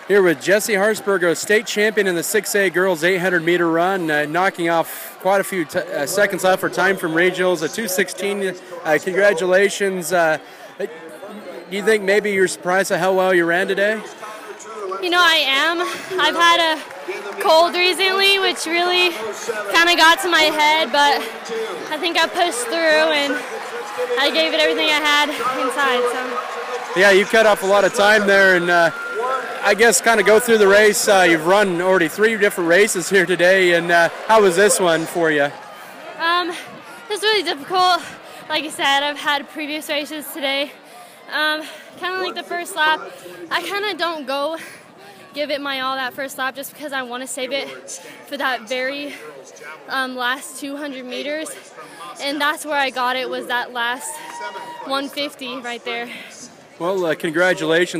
Here with Jessie Harsberg, a state champion in the 6A girls 800-meter run, knocking off quite a few seconds off her time from regionals, a 2:16. Congratulations. Do you think maybe you're surprised at how well you ran today? You know, I am. I've had a cold recently, which really kind of got to my head, but I think I pushed through and I gave it everything I had inside. So. Yeah, you cut off a lot of time there, and I guess kind of go through the race. You've run already 3 different races here today, and how was this one for you? It's really difficult. Like I said, I've had previous races today. Kind of like the first lap, I kind of don't give it my all that first lap just because I want to save it for that very last 200 meters. And that's where I got it, was that last 150 right there. Well, congratulations.